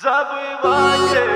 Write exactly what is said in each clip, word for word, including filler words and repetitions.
Забывание.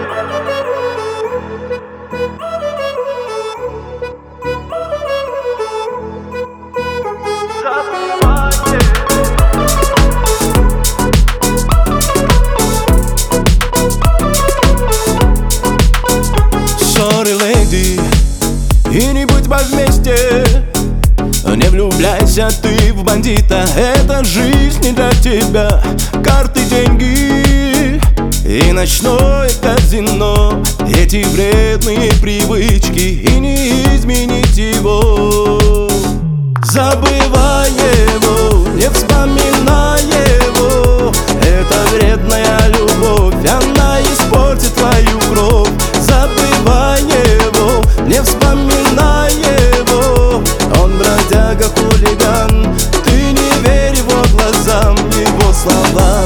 Sorry, lady, и не будь мы вместе. Не влюбляйся ты в бандита, эта жизнь не для тебя. Карты, деньги и ночное казино, эти вредные привычки, и не изменить его. Забывай его, не вспоминай его, это вредная любовь, она испортит твою кровь. Забывай его, не вспоминай его, он бродяга, хулиган, ты не верь его глазам, его словам.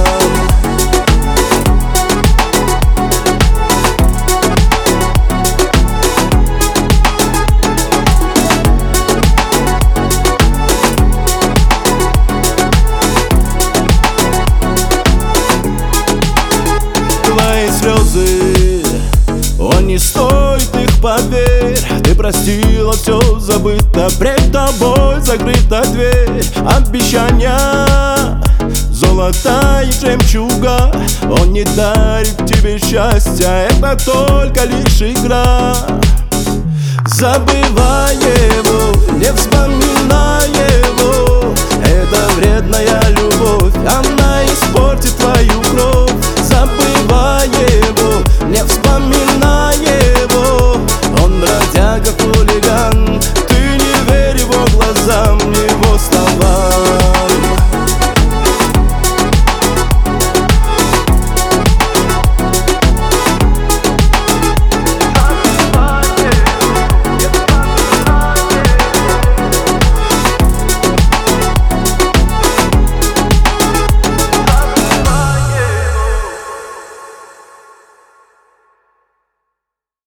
Твои слезы, он не стоит их, поверь. Ты простила, все забыто, пред тобой закрыта дверь. Обещания, золото и жемчуга, он не дарит тебе счастья, это только лишь игра. Забывай его, не вспоминай его, это вредная любовь, она испортит твою кровь.